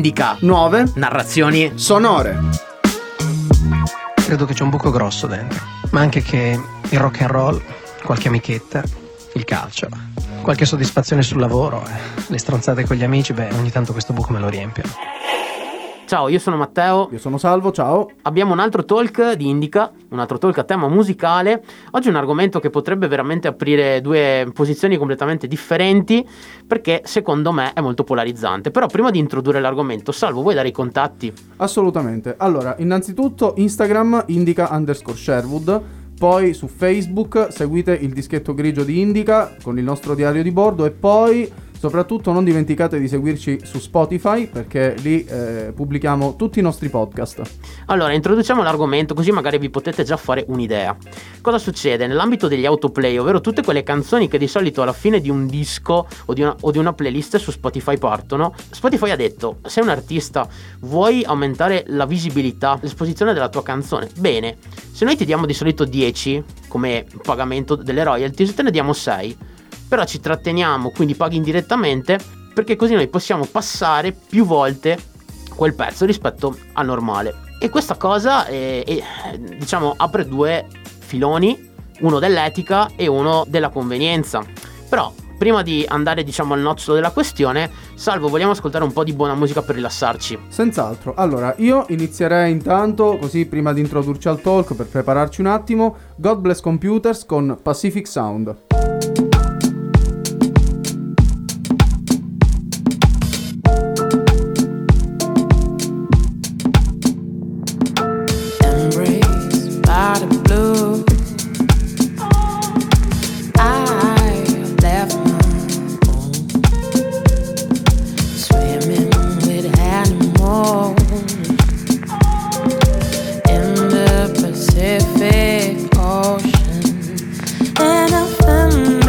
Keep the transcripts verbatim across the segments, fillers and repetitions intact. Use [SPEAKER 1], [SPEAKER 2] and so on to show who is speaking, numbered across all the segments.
[SPEAKER 1] Indica
[SPEAKER 2] nuove
[SPEAKER 1] narrazioni
[SPEAKER 2] sonore.
[SPEAKER 3] Credo che c'è un buco grosso dentro, ma anche che il rock and roll, qualche amichetta, il calcio, qualche soddisfazione sul lavoro, eh, le stronzate con gli amici, beh, ogni tanto questo buco me lo riempiono.
[SPEAKER 1] Ciao, io sono Matteo.
[SPEAKER 2] Io sono Salvo, ciao.
[SPEAKER 1] Abbiamo un altro talk di Indica, un altro talk a tema musicale. Oggi è un argomento che potrebbe veramente aprire due posizioni completamente differenti, perché secondo me è molto polarizzante. Però prima di introdurre l'argomento, Salvo, vuoi dare i contatti?
[SPEAKER 2] Assolutamente. Allora, innanzitutto Instagram Indica underscore Sherwood. Poi su Facebook seguite il dischetto grigio di Indica con il nostro diario di bordo. E poi soprattutto non dimenticate di seguirci su Spotify, perché lì eh, pubblichiamo tutti i nostri podcast.
[SPEAKER 1] Allora, introduciamo l'argomento così magari vi potete già fare un'idea. Cosa succede? Nell'ambito degli autoplay, ovvero tutte quelle canzoni che di solito alla fine di un disco o di una, o di una playlist su Spotify partono, Spotify ha detto: sei un artista, vuoi aumentare la visibilità, l'esposizione della tua canzone? Bene, se noi ti diamo di solito dieci come pagamento delle royalties, te ne diamo sei. Però ci tratteniamo, quindi paghi indirettamente, perché così noi possiamo passare più volte quel pezzo rispetto al normale. E questa cosa è, è, diciamo apre due filoni, uno dell'etica e uno della convenienza. Però prima di andare diciamo al nocciolo della questione, Salvo, vogliamo ascoltare un po' di buona musica per rilassarci?
[SPEAKER 2] Senz'altro. Allora, io inizierei intanto, così prima di introdurci al talk, per prepararci un attimo, God Bless Computers con Pacific Sound.
[SPEAKER 4] Pacific Ocean, and I found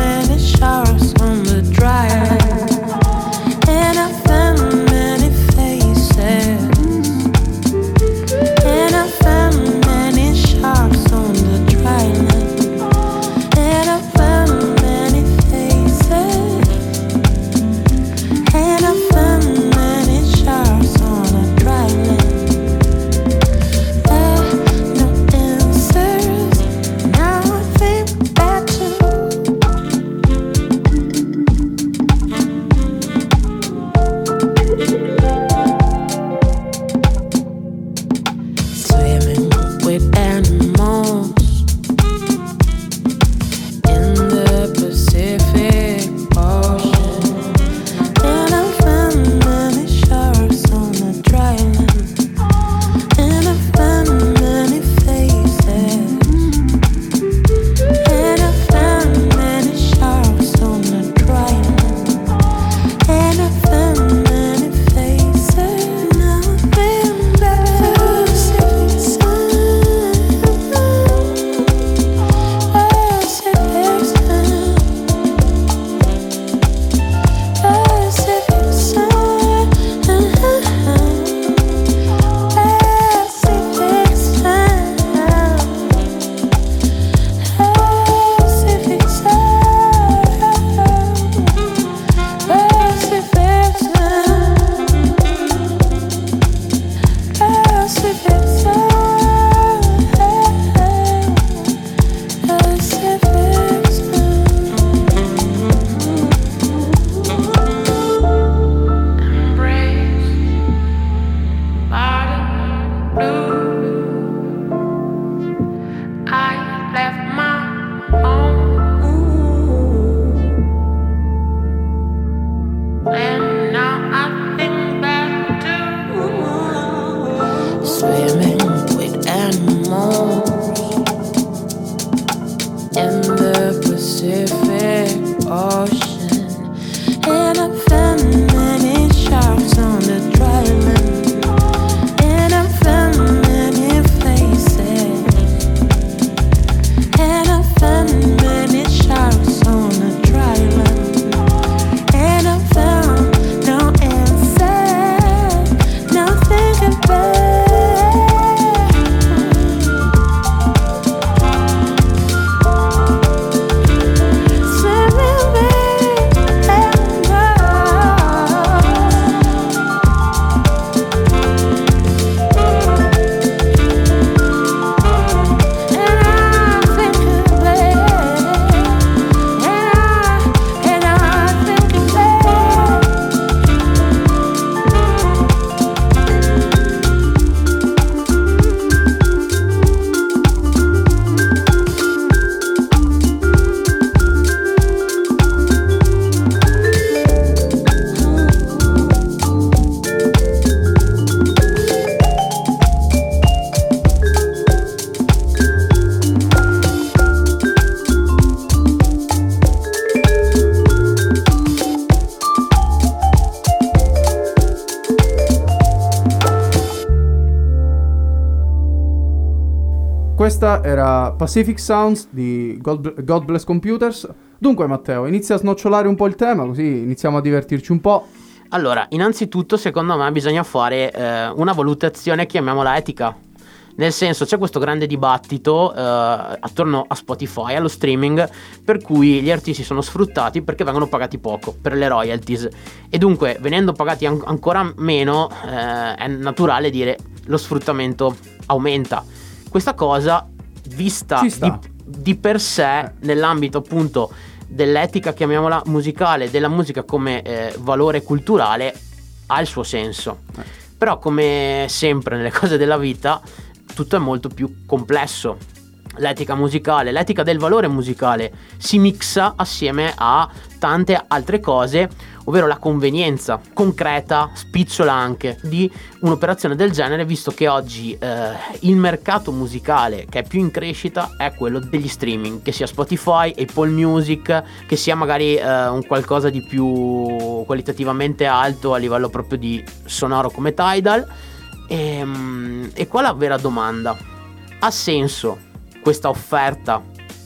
[SPEAKER 2] questa era Pacific Sounds di God, God Bless Computers. Dunque Matteo, inizia a snocciolare un po' il tema, così iniziamo a divertirci un po'.
[SPEAKER 1] Allora, innanzitutto secondo me bisogna fare eh, una valutazione, chiamiamola etica. Nel senso, c'è questo grande dibattito eh, attorno a Spotify, allo streaming, per cui gli artisti sono sfruttati perché vengono pagati poco per le royalties, e dunque venendo pagati an- ancora meno eh, è naturale dire lo sfruttamento aumenta. Questa cosa, vista di, di per sé nell'ambito appunto dell'etica, chiamiamola musicale, della musica come eh, valore culturale, ha il suo senso. Eh. Però come sempre nelle cose della vita tutto è molto più complesso. L'etica musicale, l'etica del valore musicale si mixa assieme a tante altre cose, ovvero la convenienza concreta, spicciola anche, di un'operazione del genere, visto che oggi eh, il mercato musicale che è più in crescita è quello degli streaming, che sia Spotify, Apple Music, che sia magari eh, un qualcosa di più qualitativamente alto a livello proprio di sonoro come Tidal. E, e qua la vera domanda: ha senso questa offerta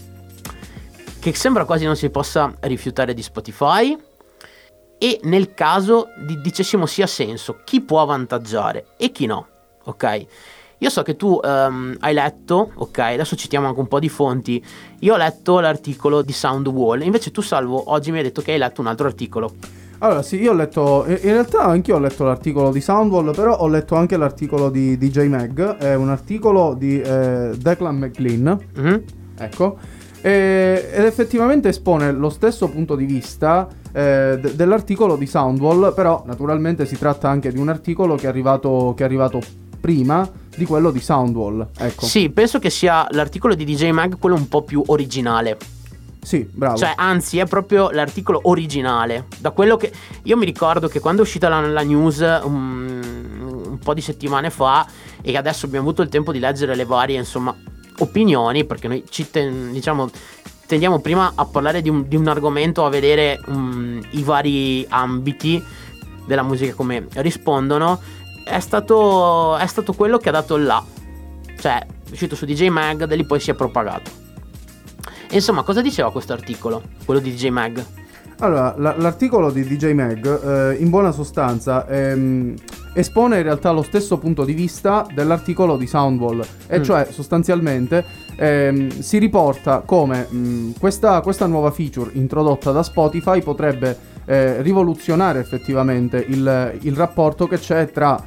[SPEAKER 1] che sembra quasi non si possa rifiutare di Spotify? E nel caso di, dicessimo sia senso, chi può avvantaggiare e chi no? Ok, io so che tu um, hai letto, ok, adesso citiamo anche un po' di fonti. Io ho letto l'articolo di Soundwall, invece tu, Salvo, oggi mi hai detto che hai letto un altro articolo.
[SPEAKER 2] Allora sì, io ho letto, in realtà anch'io ho letto l'articolo di Soundwall, però ho letto anche l'articolo di D J Mag, è un articolo di eh, Declan McLean, mm-hmm. ecco, e, ed effettivamente espone lo stesso punto di vista eh, d- dell'articolo di Soundwall, però naturalmente si tratta anche di un articolo che è arrivato, che è arrivato prima di quello di Soundwall, ecco.
[SPEAKER 1] Sì, penso che sia l'articolo di D J Mag quello un po' più originale.
[SPEAKER 2] Sì, bravo.
[SPEAKER 1] Cioè, anzi, è proprio l'articolo originale. Da quello che io mi ricordo, che quando è uscita la, la news um, un po' di settimane fa, e adesso abbiamo avuto il tempo di leggere le varie, insomma, opinioni, perché noi ci ten, diciamo tendiamo prima a parlare di un, di un argomento, a vedere um, i vari ambiti della musica come rispondono. È stato, è stato quello che ha dato il là. Cioè, è uscito su D J Mag, da lì poi si è propagato. Insomma, cosa diceva questo articolo, quello di D J Mag?
[SPEAKER 2] Allora, la, l'articolo di D J Mag eh, in buona sostanza ehm, espone in realtà lo stesso punto di vista dell'articolo di Soundwall, e mm. cioè sostanzialmente ehm, si riporta come mh, questa, questa nuova feature introdotta da Spotify potrebbe eh, rivoluzionare effettivamente il, il rapporto che c'è tra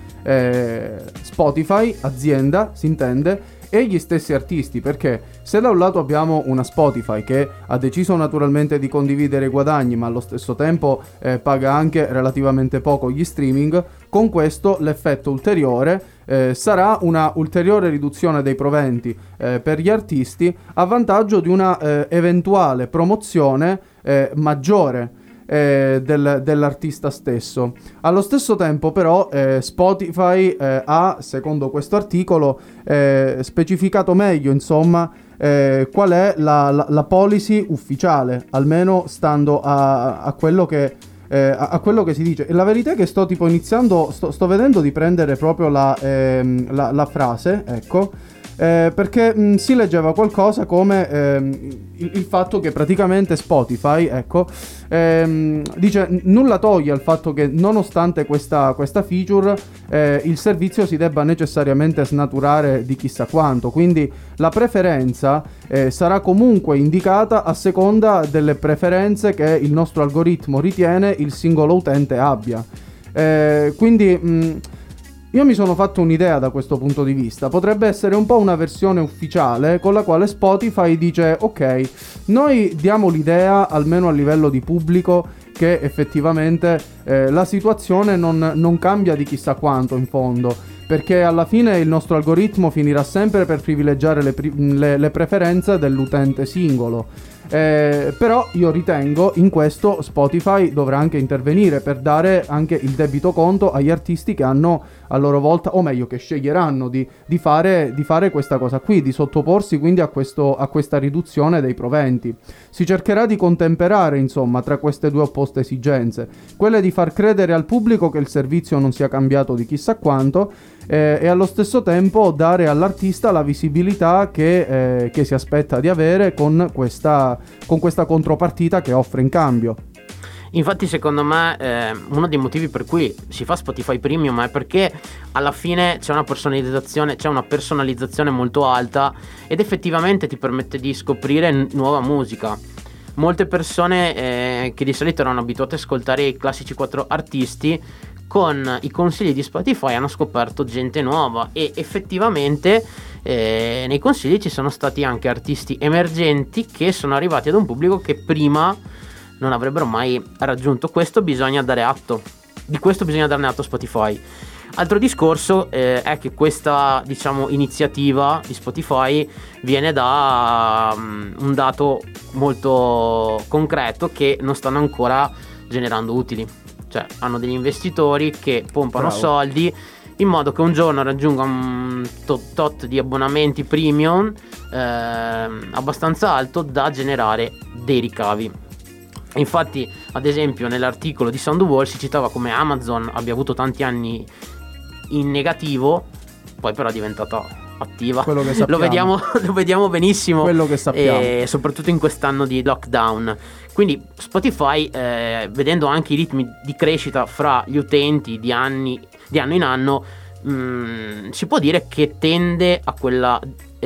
[SPEAKER 2] eh, Spotify, azienda, si intende, e gli stessi artisti, perché se da un lato abbiamo una Spotify che ha deciso naturalmente di condividere i guadagni, ma allo stesso tempo eh, paga anche relativamente poco gli streaming, con questo l'effetto ulteriore eh, sarà una ulteriore riduzione dei proventi eh, per gli artisti, a vantaggio di una eh, eventuale promozione eh, maggiore Eh, del, dell'artista stesso. Allo stesso tempo però eh, Spotify eh, ha, secondo questo articolo, eh, specificato meglio insomma eh, qual è la, la, la policy ufficiale, almeno stando a, a quello che eh, a, a quello che si dice. E la verità è che sto tipo iniziando sto, sto vedendo di prendere proprio la, ehm, la, la frase, ecco, Eh, perché mh, si leggeva qualcosa come ehm, il, il fatto che praticamente Spotify, ecco, ehm, dice n- nulla toglie al fatto che nonostante questa, questa feature eh, il servizio si debba necessariamente snaturare di chissà quanto, quindi la preferenza eh, sarà comunque indicata a seconda delle preferenze che il nostro algoritmo ritiene il singolo utente abbia. Eh, quindi mh, io mi sono fatto un'idea da questo punto di vista. Potrebbe essere un po' una versione ufficiale con la quale Spotify dice: ok, noi diamo l'idea, almeno a livello di pubblico, che effettivamente eh, la situazione non, non cambia di chissà quanto in fondo, perché alla fine il nostro algoritmo finirà sempre per privilegiare le, pri- le, le preferenze dell'utente singolo. Eh, però io ritengo in questo Spotify dovrà anche intervenire per dare anche il debito conto agli artisti che hanno a loro volta, o meglio che sceglieranno di, di, fare, di fare questa cosa qui, di sottoporsi quindi a, questo, a questa riduzione dei proventi. Si cercherà di contemperare insomma tra queste due opposte esigenze, quelle di far credere al pubblico che il servizio non sia cambiato di chissà quanto eh, e allo stesso tempo dare all'artista la visibilità che, eh, che si aspetta di avere con questa, con questa contropartita che offre in cambio.
[SPEAKER 1] Infatti secondo me eh, uno dei motivi per cui si fa Spotify Premium è perché alla fine c'è una personalizzazione, c'è una personalizzazione molto alta ed effettivamente ti permette di scoprire n- nuova musica. Molte persone eh, che di solito erano abituate ad ascoltare i classici quattro artisti, con i consigli di Spotify hanno scoperto gente nuova e effettivamente eh, nei consigli ci sono stati anche artisti emergenti che sono arrivati ad un pubblico che prima non avrebbero mai raggiunto. Questo bisogna dare atto, di questo bisogna darne atto a Spotify. Altro discorso eh, è che questa, diciamo, iniziativa di Spotify viene da um, un dato molto concreto, che non stanno ancora generando utili. Cioè hanno degli investitori che pompano
[SPEAKER 2] Bravo.
[SPEAKER 1] soldi in modo che un giorno raggiunga un tot, tot di abbonamenti premium eh, abbastanza alto da generare dei ricavi. Infatti, ad esempio, nell'articolo di Soundwall si citava come Amazon abbia avuto tanti anni in negativo, poi però è diventata attiva.
[SPEAKER 2] Quello che sappiamo.
[SPEAKER 1] Lo vediamo, lo vediamo benissimo.
[SPEAKER 2] Quello che sappiamo.
[SPEAKER 1] E soprattutto in quest'anno di lockdown. Quindi Spotify, eh, vedendo anche i ritmi di crescita fra gli utenti di anni, di anno in anno, mh, si può dire che tende a quella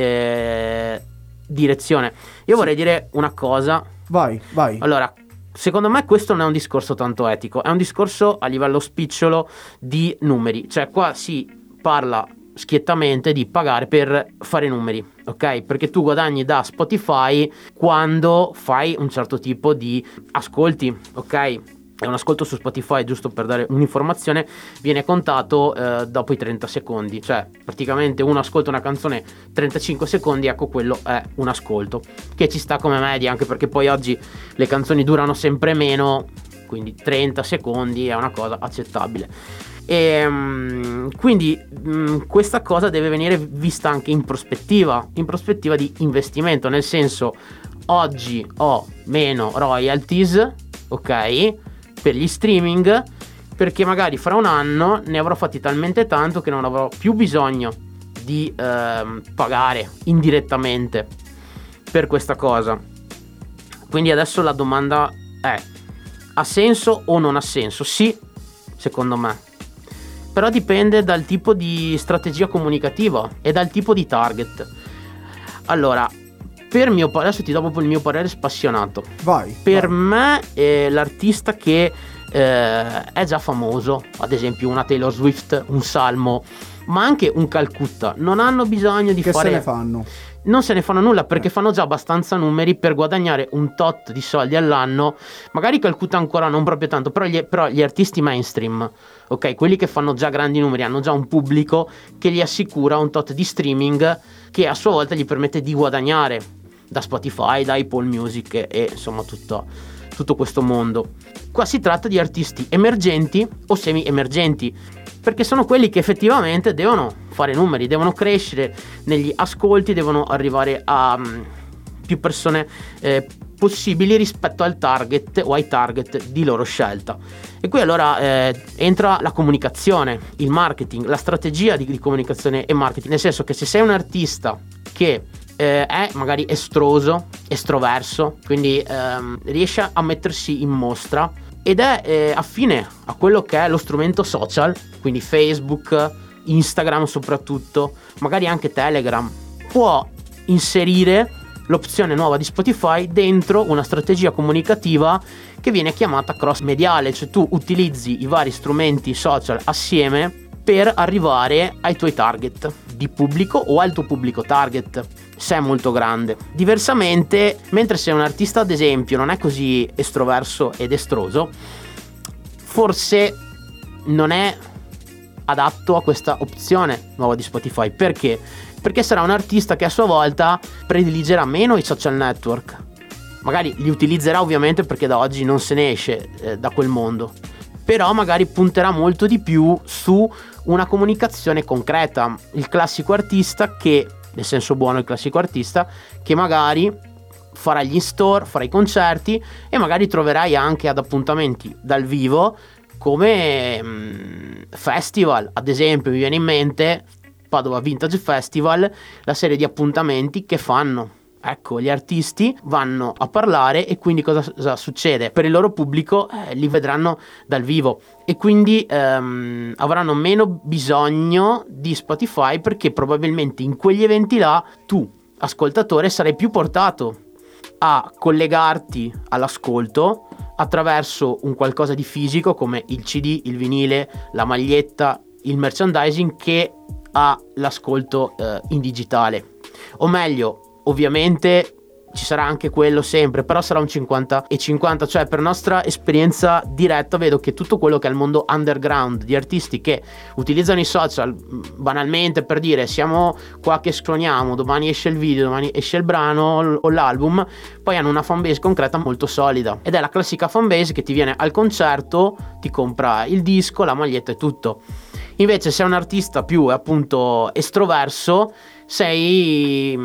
[SPEAKER 1] eh, direzione. Io
[SPEAKER 2] Sì.
[SPEAKER 1] vorrei dire una cosa.
[SPEAKER 2] Vai, vai.
[SPEAKER 1] Allora, secondo me questo non è un discorso tanto etico, è un discorso a livello spicciolo di numeri. Cioè qua si parla schiettamente di pagare per fare numeri, ok? Perché tu guadagni da Spotify quando fai un certo tipo di ascolti, ok? E un ascolto su Spotify, giusto per dare un'informazione, viene contato eh, dopo i trenta secondi. Cioè praticamente uno ascolta una canzone trentacinque secondi, ecco, quello è un ascolto, che ci sta come media, anche perché poi oggi le canzoni durano sempre meno, quindi trenta secondi è una cosa accettabile. E um, quindi um, questa cosa deve venire vista anche in prospettiva, in prospettiva di investimento, nel senso, oggi ho meno royalties, ok, per gli streaming, perché magari fra un anno ne avrò fatti talmente tanto che non avrò più bisogno di ehm, pagare indirettamente per questa cosa. Quindi adesso la domanda è: ha senso o non ha senso? Sì, secondo me, però dipende dal tipo di strategia comunicativa e dal tipo di target. Allora, per mio parere, adesso ti do proprio il mio parere spassionato.
[SPEAKER 2] Vai.
[SPEAKER 1] Per
[SPEAKER 2] vai.
[SPEAKER 1] me eh, l'artista che eh, è già famoso, ad esempio una Taylor Swift, un Salmo, ma anche un Calcutta, non hanno bisogno di
[SPEAKER 2] che
[SPEAKER 1] fare...
[SPEAKER 2] se ne fanno?
[SPEAKER 1] Non se ne fanno nulla, perché fanno già abbastanza numeri per guadagnare un tot di soldi all'anno. Magari Calcutta ancora non proprio tanto, però gli, però gli artisti mainstream, ok, quelli che fanno già grandi numeri, hanno già un pubblico che gli assicura un tot di streaming, che a sua volta gli permette di guadagnare da Spotify, da Apple Music e, e insomma tutto, tutto questo mondo. Qua si tratta di artisti emergenti o semi emergenti, perché sono quelli che effettivamente devono fare numeri, devono crescere negli ascolti, devono arrivare a um, più persone eh, possibili rispetto al target o ai target di loro scelta. E qui allora eh, entra la comunicazione, il marketing, la strategia di, di comunicazione e marketing, nel senso che se sei un artista che eh, è magari estroso, estroverso, quindi ehm, riesce a mettersi in mostra ed è eh, affine a quello che è lo strumento social, quindi Facebook, Instagram soprattutto, magari anche Telegram, può inserire l'opzione nuova di Spotify dentro una strategia comunicativa che viene chiamata cross mediale, cioè tu utilizzi i vari strumenti social assieme per arrivare ai tuoi target di pubblico o al tuo pubblico target, se è molto grande. Diversamente, mentre se un artista ad esempio non è così estroverso ed estroso, forse non è adatto a questa opzione nuova di Spotify. Perché? Perché sarà un artista che a sua volta prediligerà meno i social network, magari li utilizzerà ovviamente perché da oggi non se ne esce eh, da quel mondo, però magari punterà molto di più su una comunicazione concreta, il classico artista che, nel senso buono il classico artista, che magari farà gli store, farà i concerti e magari troverai anche ad appuntamenti dal vivo come mh, festival, ad esempio mi viene in mente Padova Vintage Festival, la serie di appuntamenti che fanno. Ecco, gli artisti vanno a parlare e quindi cosa, cosa succede? Per il loro pubblico eh, li vedranno dal vivo e quindi ehm, avranno meno bisogno di Spotify, perché probabilmente in quegli eventi là tu, ascoltatore, sarai più portato a collegarti all'ascolto attraverso un qualcosa di fisico come il C D, il vinile, la maglietta, il merchandising, che ha l'ascolto eh, in digitale. O meglio, ovviamente ci sarà anche quello sempre, però sarà un cinquanta e cinquanta, cioè per nostra esperienza diretta vedo che tutto quello che è il mondo underground di artisti che utilizzano i social banalmente per dire siamo qua che suoniamo, domani esce il video, domani esce il brano o l'album, poi hanno una fanbase concreta molto solida, ed è la classica fanbase che ti viene al concerto, ti compra il disco, la maglietta e tutto. Invece se è un artista più appunto estroverso, sei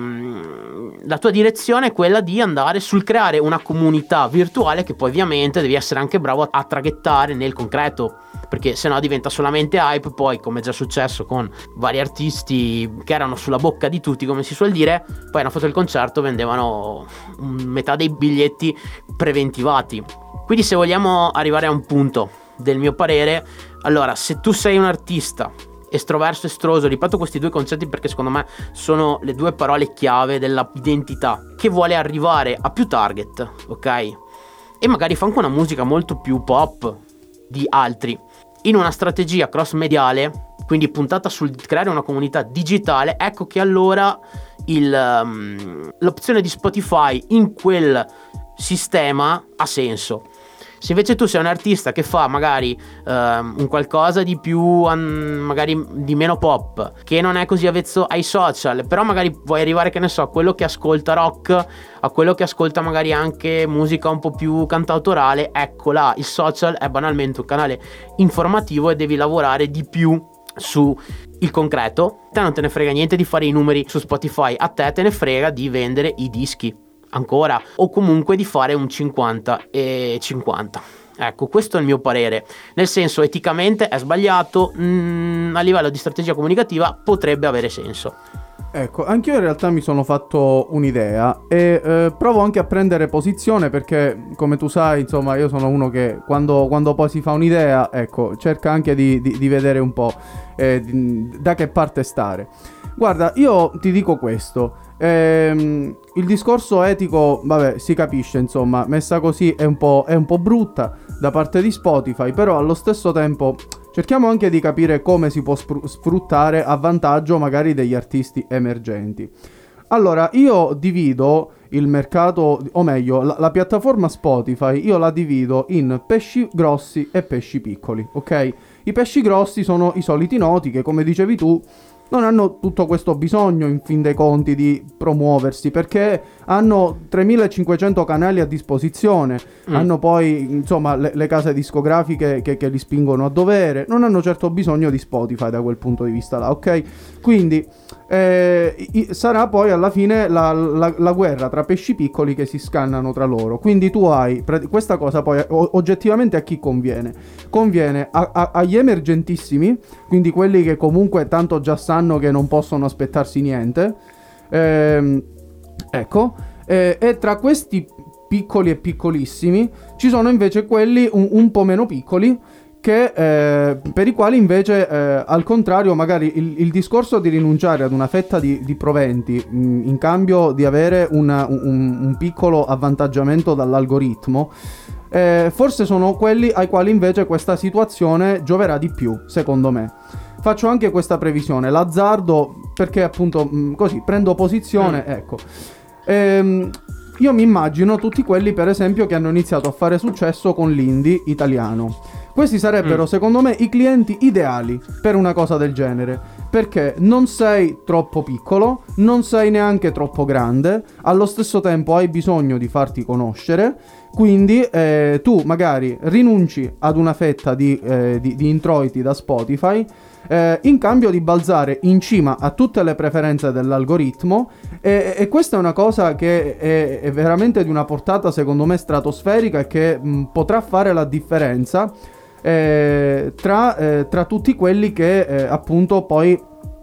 [SPEAKER 1] la tua direzione è quella di andare sul creare una comunità virtuale, che poi ovviamente devi essere anche bravo a traghettare nel concreto, perché sennò diventa solamente hype. Poi, come è già successo con vari artisti che erano sulla bocca di tutti, come si suol dire, poi hanno fatto il concerto, vendevano metà dei biglietti preventivati. Quindi se vogliamo arrivare a un punto del mio parere, allora se tu sei un artista estroverso, estroso, ripeto questi due concetti perché secondo me sono le due parole chiave dell'identità, che vuole arrivare a più target, ok? E magari fa anche una musica molto più pop di altri, in una strategia cross mediale, quindi puntata sul creare una comunità digitale, ecco che allora il, um, l'opzione di Spotify in quel sistema ha senso. Se invece tu sei un artista che fa magari uh, un qualcosa di più um, magari di meno pop, che non è così avvezzo ai social, però magari vuoi arrivare, che ne so, a quello che ascolta rock, a quello che ascolta magari anche musica un po' più cantautorale, ecco là, il social è banalmente un canale informativo e devi lavorare di più su il concreto. Te non te ne frega niente di fare i numeri su Spotify, a te te ne frega di vendere i dischi ancora, o comunque di fare un cinquanta e cinquanta. Ecco, questo è il mio parere, nel senso, eticamente è sbagliato, mh, a livello di strategia comunicativa potrebbe avere senso.
[SPEAKER 2] Ecco, anch'io in realtà mi sono fatto un'idea e eh, provo anche a prendere posizione, perché come tu sai, insomma, io sono uno che quando, quando poi si fa un'idea, ecco, cerca anche di, di, di vedere un po' eh, di, da che parte stare. Guarda, io ti dico questo, ehm, il discorso etico, vabbè, si capisce, insomma, messa così è un po', è un po' brutta da parte di Spotify, però allo stesso tempo cerchiamo anche di capire come si può spr- sfruttare a vantaggio magari degli artisti emergenti. Allora, io divido il mercato, o meglio, la, la piattaforma Spotify, io la divido in pesci grossi e pesci piccoli, ok? I pesci grossi sono i soliti noti che, come dicevi tu, non hanno tutto questo bisogno in fin dei conti di promuoversi, perché hanno tremilacinquecento canali a disposizione, mm. hanno poi insomma le, le case discografiche che, che li spingono a dovere, non hanno certo bisogno di Spotify da quel punto di vista là, ok? Quindi eh, i, sarà poi alla fine la, la, la guerra tra pesci piccoli che si scannano tra loro. Quindi tu hai questa cosa, poi o, oggettivamente a chi conviene? Conviene a, a, agli emergentissimi, quindi quelli che comunque tanto già sanno che non possono aspettarsi niente, ehm, ecco, eh, e tra questi piccoli e piccolissimi ci sono invece quelli un, un po' meno piccoli, che eh, per i quali invece eh, al contrario magari il, il discorso di rinunciare ad una fetta di, di proventi mh, in cambio di avere una, un, un piccolo avvantaggiamento dall'algoritmo, eh, forse sono quelli ai quali invece questa situazione gioverà di più, secondo me. Faccio anche questa previsione, l'azzardo, perché appunto mh, così prendo posizione, mm. ecco. Ehm, io mi immagino tutti quelli, per esempio, che hanno iniziato a fare successo con l'indie italiano. Questi sarebbero, mm. secondo me, i clienti ideali per una cosa del genere, perché non sei troppo piccolo, non sei neanche troppo grande, allo stesso tempo hai bisogno di farti conoscere, quindi eh, tu magari rinunci ad una fetta di, eh, di, di introiti da Spotify, Eh, in cambio di balzare in cima a tutte le preferenze dell'algoritmo, e, e questa è una cosa che è, è veramente di una portata secondo me stratosferica e che mh, potrà fare la differenza eh, tra, eh, tra tutti quelli che eh, appunto poi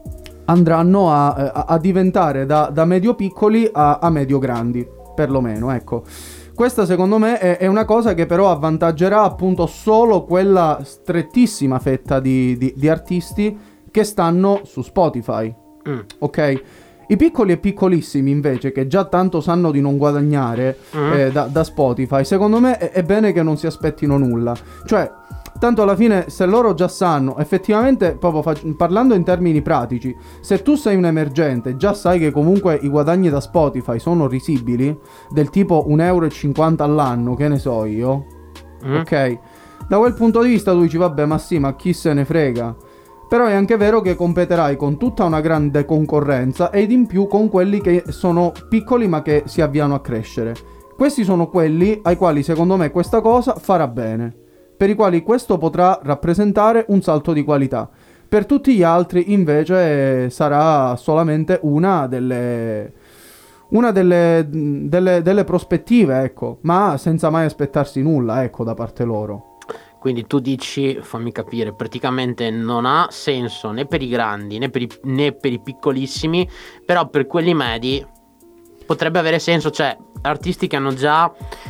[SPEAKER 2] andranno a, a, a diventare da, da medio piccoli a, a medio grandi, perlomeno, ecco. Questa secondo me è, è una cosa che però avvantaggerà appunto solo quella strettissima fetta di, di, di artisti che stanno su Spotify, mm. ok? I piccoli e piccolissimi invece, che già tanto sanno di non guadagnare mm. eh, da, da Spotify, secondo me è, è bene che non si aspettino nulla. Cioè, tanto alla fine, se loro già sanno, effettivamente, proprio fac- parlando in termini pratici, se tu sei un emergente, già sai che comunque i guadagni da Spotify sono risibili, del tipo un euro e cinquanta all'anno, che ne so io, mm. ok? Da quel punto di vista tu dici, vabbè, ma sì, ma chi se ne frega? Però è anche vero che competerai con tutta una grande concorrenza ed in più con quelli che sono piccoli ma che si avviano a crescere. Questi sono quelli ai quali secondo me questa cosa farà bene, per i quali questo potrà rappresentare un salto di qualità. Per tutti gli altri invece sarà solamente una delle una delle, delle, delle prospettive, ecco, ma senza mai aspettarsi nulla, ecco, da parte loro.
[SPEAKER 1] Quindi tu dici, fammi capire, praticamente non ha senso né per i grandi né per i, né per i piccolissimi, però per quelli medi potrebbe avere senso, cioè artisti che hanno già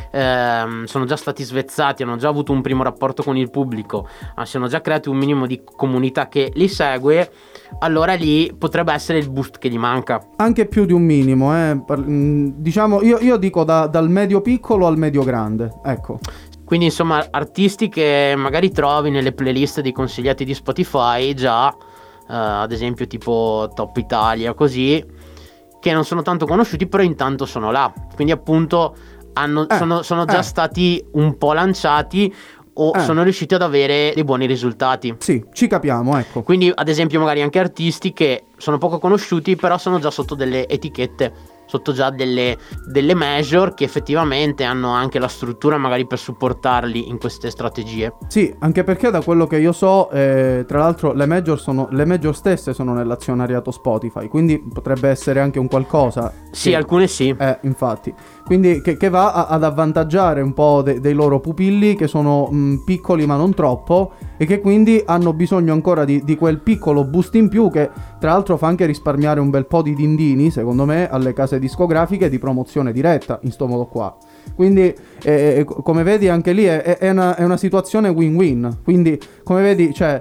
[SPEAKER 1] ehm, sono già stati svezzati, hanno già avuto un primo rapporto con il pubblico, si hanno già creati un minimo di comunità che li segue, allora lì potrebbe essere il boost che gli manca.
[SPEAKER 2] Anche più di un minimo, eh. Diciamo, io, io dico da, dal medio piccolo al medio grande, ecco.
[SPEAKER 1] Quindi insomma artisti che magari trovi nelle playlist dei consigliati di Spotify già, eh, ad esempio tipo Top Italia, così, che non sono tanto conosciuti però intanto sono là, quindi appunto hanno, eh, sono, sono già eh. stati un po' lanciati o eh. sono riusciti ad avere dei buoni risultati.
[SPEAKER 2] Sì, ci capiamo, ecco.
[SPEAKER 1] Quindi ad esempio magari anche artisti che sono poco conosciuti però sono già sotto delle etichette, sotto già delle, delle major che effettivamente hanno anche la struttura magari per supportarli in queste strategie.
[SPEAKER 2] Sì, anche perché da quello che io so, eh, tra l'altro le major sono le major stesse sono nell'azionariato Spotify, quindi potrebbe essere anche un qualcosa.
[SPEAKER 1] Sì,
[SPEAKER 2] che,
[SPEAKER 1] alcune sì.
[SPEAKER 2] Eh, infatti. Quindi che, che va a, ad avvantaggiare un po' de, dei loro pupilli che sono mh, piccoli ma non troppo e che quindi hanno bisogno ancora di, di quel piccolo boost in più che tra l'altro fa anche risparmiare un bel po' di dindini, secondo me, alle case discografiche di promozione diretta in sto modo qua. Quindi eh, come vedi anche lì è, è, una, è una situazione win-win. Quindi come vedi, cioè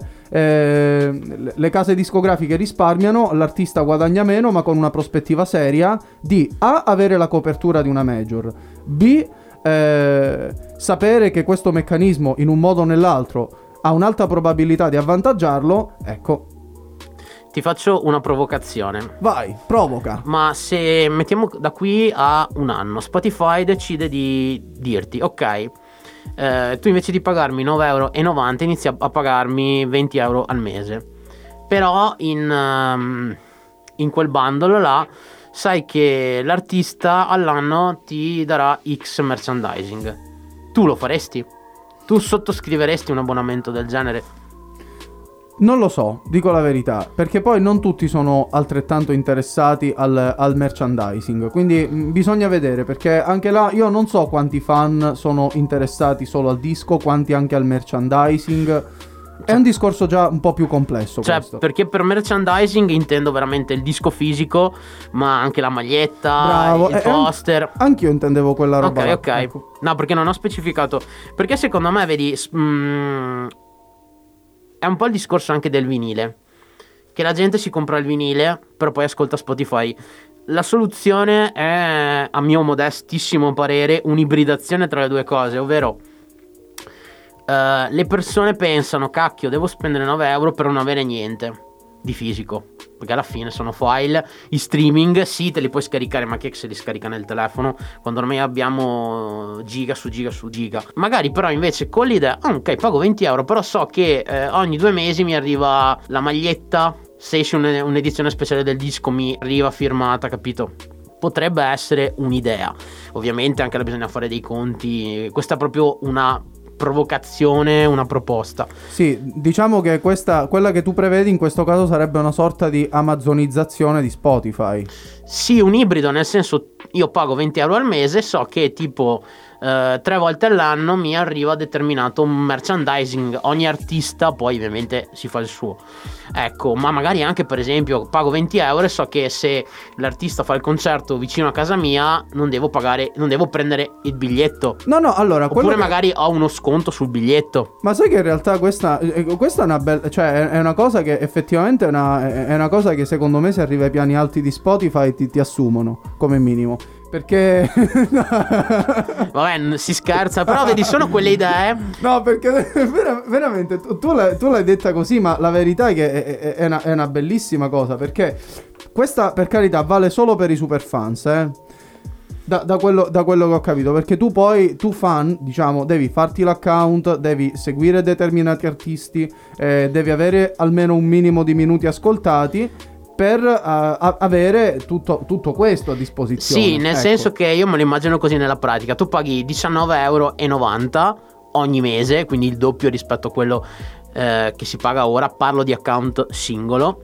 [SPEAKER 2] eh, le case discografiche risparmiano, l'artista guadagna meno ma con una prospettiva seria di A, avere la copertura di una major, B, eh, sapere che questo meccanismo in un modo o nell'altro ha un'alta probabilità di avvantaggiarlo. Ecco,
[SPEAKER 1] ti faccio una provocazione.
[SPEAKER 2] Vai, provoca.
[SPEAKER 1] Ma se mettiamo da qui a un anno, Spotify decide di dirti, ok, eh, tu invece di pagarmi nove virgola novanta euro inizi a, a pagarmi venti euro al mese. Però in, um, in quel bundle là sai che l'artista all'anno ti darà X merchandising. Tu lo faresti? Tu sottoscriveresti un abbonamento del genere?
[SPEAKER 2] Non lo so, dico la verità, perché poi non tutti sono altrettanto interessati al, al merchandising, quindi mh, bisogna vedere, perché anche là io non so quanti fan sono interessati solo al disco, quanti anche al merchandising. È un discorso già un po' più complesso,
[SPEAKER 1] cioè,
[SPEAKER 2] questo.
[SPEAKER 1] Perché per merchandising intendo veramente il disco fisico, ma anche la maglietta,
[SPEAKER 2] Bravo.
[SPEAKER 1] il
[SPEAKER 2] eh,
[SPEAKER 1] poster.
[SPEAKER 2] Anch'io intendevo quella roba.
[SPEAKER 1] Ok,
[SPEAKER 2] là.
[SPEAKER 1] ok.
[SPEAKER 2] Ecco.
[SPEAKER 1] No, perché non ho specificato. Perché secondo me, vedi, mm, è un po' il discorso anche del vinile, che la gente si compra il vinile, però poi ascolta Spotify. La soluzione è, a mio modestissimo parere, un'ibridazione tra le due cose, ovvero Uh, le persone pensano, cacchio, devo spendere nove euro per non avere niente di fisico, perché alla fine sono file. I streaming sì, te li puoi scaricare, ma chi è che se li scarica nel telefono quando ormai abbiamo giga su giga su giga? Magari però invece con l'idea, oh, ok, pago venti euro, però so che eh, ogni due mesi mi arriva la maglietta, se esce un, un'edizione speciale del disco mi arriva firmata, capito? Potrebbe essere un'idea. Ovviamente anche là bisogna fare dei conti. Questa è proprio una provocazione, una proposta.
[SPEAKER 2] Sì, diciamo che questa, quella che tu prevedi in questo caso sarebbe una sorta di amazonizzazione di Spotify.
[SPEAKER 1] Sì, un ibrido, nel senso, io pago venti euro al mese, so che tipo uh, eh, tre volte all'anno mi arriva determinato merchandising. Ogni artista poi ovviamente si fa il suo, ecco, ma magari anche per esempio pago venti euro e so che se l'artista fa il concerto vicino a casa mia non devo pagare, non devo prendere il biglietto.
[SPEAKER 2] No, no, allora
[SPEAKER 1] oppure
[SPEAKER 2] che...
[SPEAKER 1] magari ho uno sconto sul biglietto.
[SPEAKER 2] Ma sai che in realtà questa, questa è una bella, cioè è una cosa che effettivamente è una, è una cosa che secondo me se arriva ai piani alti di Spotify ti, ti assumono come minimo. Perché
[SPEAKER 1] vabbè, si scherza, però vedi, sono quelle idee.
[SPEAKER 2] No, perché ver- veramente tu, tu, l'hai, tu l'hai detta così, ma la verità è che è, è, è, una, è una bellissima cosa. Perché questa, per carità, vale solo per i super fans, eh. Da, da, quello, da quello che ho capito, perché tu poi, tu fan, diciamo, devi farti l'account, devi seguire determinati artisti, eh, devi avere almeno un minimo di minuti ascoltati per uh, a- avere tutto, tutto questo a disposizione.
[SPEAKER 1] Sì, nel
[SPEAKER 2] ecco.
[SPEAKER 1] senso che io me lo immagino così nella pratica. Tu paghi diciannove virgola novanta euro ogni mese, quindi il doppio rispetto a quello eh, che si paga ora. Parlo di account singolo,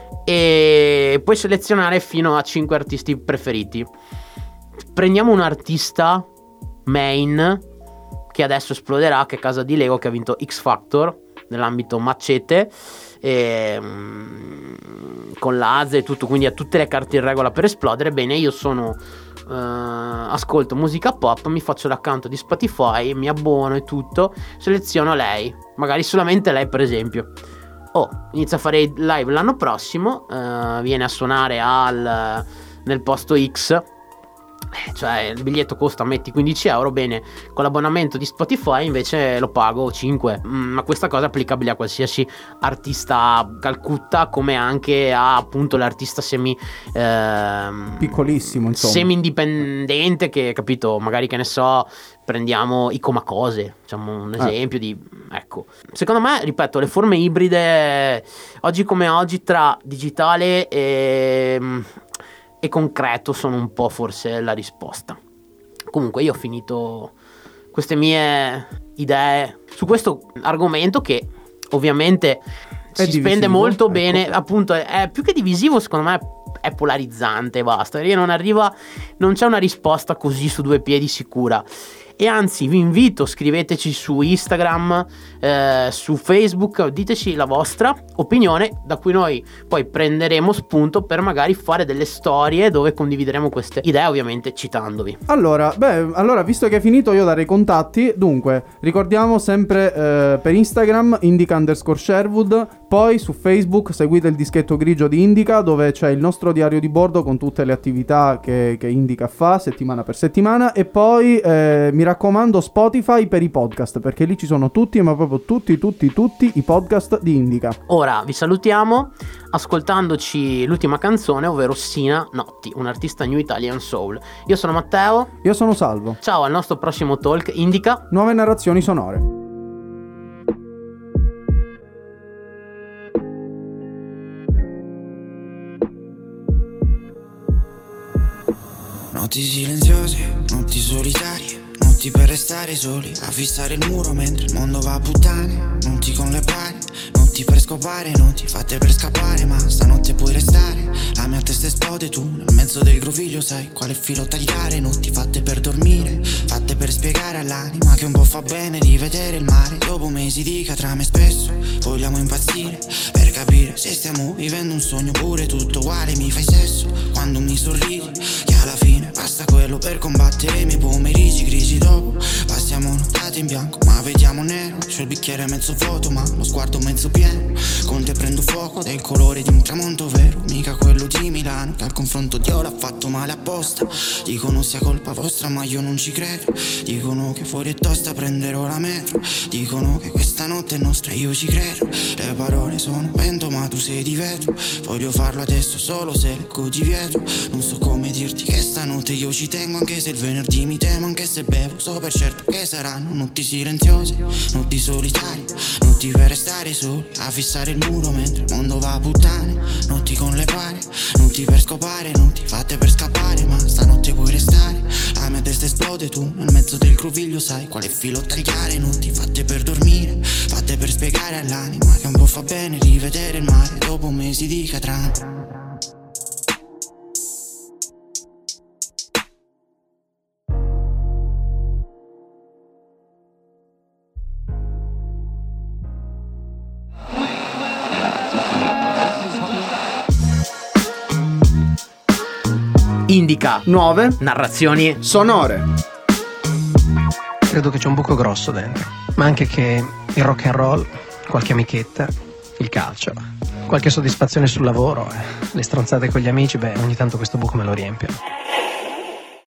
[SPEAKER 1] e puoi selezionare fino a cinque artisti preferiti. Prendiamo un artista main che adesso esploderà, che è Casa di Lego, che ha vinto X Factor nell'ambito Macete, e, um, con l'A Z e tutto, quindi ha tutte le carte in regola per esplodere. Bene, io sono uh, ascolto musica pop, mi faccio l'account di Spotify, mi abbono e tutto, seleziono lei, magari solamente lei per esempio. Oh, inizia a fare live l'anno prossimo, uh, viene a suonare al, nel posto X, cioè il biglietto costa, metti, quindici euro. Bene, con l'abbonamento di Spotify invece lo pago cinque. mm, ma questa cosa è applicabile a qualsiasi artista a Calcutta, come anche a appunto l'artista semi ehm,
[SPEAKER 2] piccolissimo, insomma,
[SPEAKER 1] semi indipendente, che, capito, magari, che ne so, prendiamo i Comacose, diciamo un esempio, eh. di ecco, secondo me, ripeto, le forme ibride oggi come oggi tra digitale e e concreto sono un po' forse la risposta. Comunque io ho finito queste mie idee su questo argomento, che ovviamente
[SPEAKER 2] è
[SPEAKER 1] si
[SPEAKER 2] divisivo,
[SPEAKER 1] spende molto
[SPEAKER 2] ecco.
[SPEAKER 1] bene, appunto è, è più che divisivo, secondo me è polarizzante, basta, perché non arriva, non c'è una risposta così su due piedi sicura. E anzi vi invito, scriveteci su Instagram, eh, su Facebook, diteci la vostra opinione, da cui noi poi prenderemo spunto per magari fare delle storie dove condivideremo queste idee, ovviamente citandovi.
[SPEAKER 2] Allora, beh, allora visto che è finito io darei i contatti. Dunque, ricordiamo sempre eh, per Instagram Indica underscore Sherwood, poi su Facebook seguite il dischetto grigio di Indica, dove c'è il nostro diario di bordo con tutte le attività che, che Indica fa settimana per settimana, e poi eh, mi raccomando Spotify per i podcast, perché lì ci sono tutti, ma proprio tutti, tutti, tutti i podcast di Indica.
[SPEAKER 1] Ora vi salutiamo ascoltandoci l'ultima canzone, ovvero Sina Notti, un artista New Italian Soul. Io sono Matteo.
[SPEAKER 2] Io sono Salvo.
[SPEAKER 1] Ciao, al nostro prossimo talk Indica.
[SPEAKER 2] Nuove narrazioni sonore.
[SPEAKER 4] Notti silenziose, notti solitarie, notti per restare soli, a fissare il muro mentre il mondo va a puttane. Notti con le pari, notti per scopare, notti fatte per scappare, ma stanotte puoi restare. La mia testa esplode, tu nel mezzo del groviglio sai quale filo tagliare. Notti fatte per dormire, fatte per spiegare all'anima che un po' fa bene rivedere il mare. Dopo mesi di catrame spesso vogliamo impazzire per capire se stiamo vivendo un sogno oppure tutto uguale. Mi fai sesso quando mi sorridi, che alla fine basta quello per combattere i miei pomeriggi grigi. Dopo passiamo nottate in bianco ma vediamo nero. C'ho il bicchiere mezzo vuoto ma lo sguardo mezzo pieno. Con te prendo fuoco del colore di un tramonto vero, mica quello di Milano che al confronto Dio l'ha fatto male apposta. Dicono sia colpa vostra ma io non ci credo. Dicono che fuori è tosta, prenderò la metro. Dicono che questa notte è nostra, io ci credo. Le parole sono vento ma tu sei di vetro. Voglio farlo adesso solo se leggo di dietro. Non so come dirti che stanotte io ci tengo, anche se il venerdì mi temo, anche se bevo. So per certo che saranno notti silenziose, notti solitarie, notti per restare soli, a fissare il muro mentre il mondo va a puttane. Notti con le pare, notti per scopare, notti fatte per scappare, ma stanotte puoi restare. La mia testa esplode, tu nel mezzo del groviglio sai quale filo tagliare. Notti fatte per dormire, fatte per spiegare all'anima che un po' fa bene rivedere il mare dopo mesi di catrame.
[SPEAKER 1] Indica
[SPEAKER 2] nuove
[SPEAKER 1] narrazioni
[SPEAKER 2] sonore.
[SPEAKER 3] Credo che c'è un buco grosso dentro, ma anche che il rock and roll, qualche amichetta, il calcio, qualche soddisfazione sul lavoro, eh, le stronzate con gli amici, beh, ogni tanto questo buco me lo riempiono.